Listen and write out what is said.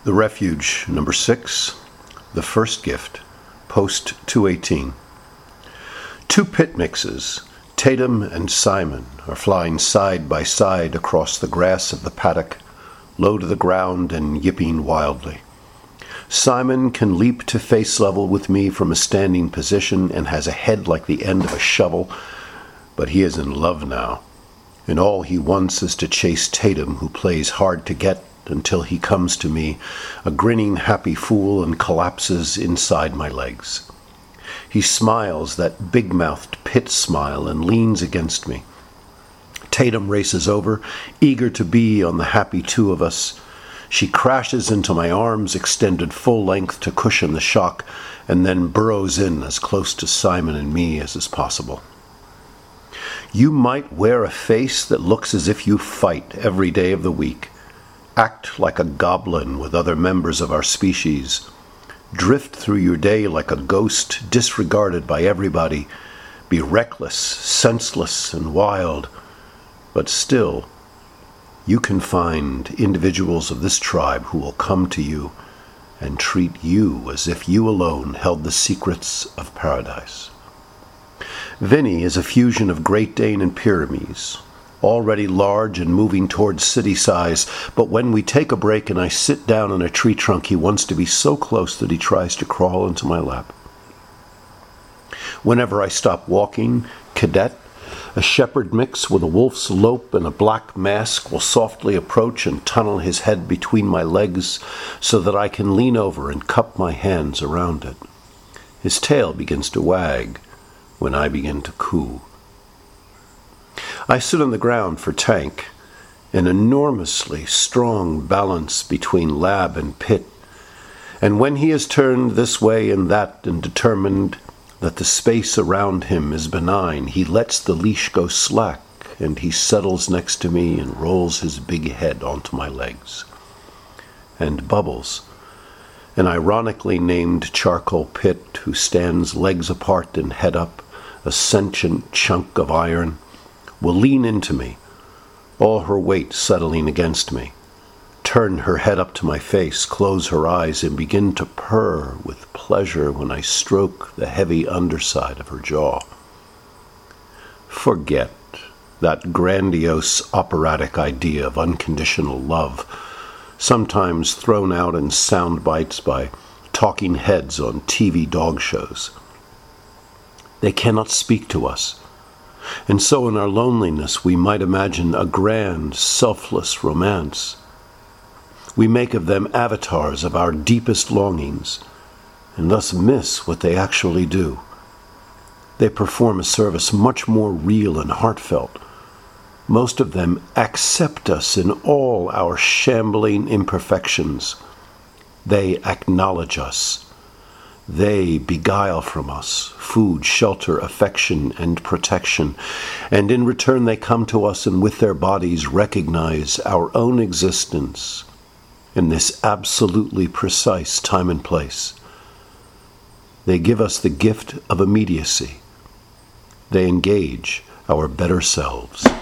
The Refuge, number 6, The First Gift, post 218. Two pit mixes, Tatum and Simon, are flying side by side across the grass of the paddock, low to the ground and yipping wildly. Simon can leap to face level with me from a standing position and has a head like the end of a shovel, but he is in love now, and all he wants is to chase Tatum, who plays hard to get until he comes to me, a grinning happy fool, and collapses inside my legs. He smiles that big-mouthed pit smile and leans against me. Tatum races over, eager to be on the happy two of us. She crashes into my arms, extended full length to cushion the shock, and then burrows in as close to Simon and me as is possible. You might wear a face that looks as if you fight every day of the week, act like a goblin with other members of our species, drift through your day like a ghost disregarded by everybody, be reckless, senseless, and wild, but still, you can find individuals of this tribe who will come to you and treat you as if you alone held the secrets of paradise. Vinny is a fusion of Great Dane and Pyrenees, already large and moving towards city size, but when we take a break and I sit down on a tree trunk, he wants to be so close that he tries to crawl into my lap. Whenever I stop walking, Cadet, a shepherd mix with a wolf's lope and a black mask, will softly approach and tunnel his head between my legs so that I can lean over and cup my hands around it. His tail begins to wag when I begin to coo. I sit on the ground for Tank, an enormously strong balance between lab and pit, and when he is turned this way and that and determined that the space around him is benign, he lets the leash go slack and he settles next to me and rolls his big head onto my legs. And Bubbles, an ironically named charcoal pit who stands legs apart and head up, a sentient chunk of iron, will lean into me, all her weight settling against me, turn her head up to my face, close her eyes, and begin to purr with pleasure when I stroke the heavy underside of her jaw. Forget that grandiose operatic idea of unconditional love, sometimes thrown out in sound bites by talking heads on TV dog shows. They cannot speak to us, and so in our loneliness we might imagine a grand, selfless romance. We make of them avatars of our deepest longings, and thus miss what they actually do. They perform a service much more real and heartfelt. Most of them accept us in all our shambling imperfections. They acknowledge us. They beguile from us food, shelter, affection, and protection, and in return they come to us and with their bodies recognize our own existence in this absolutely precise time and place. They give us the gift of immediacy. They engage our better selves.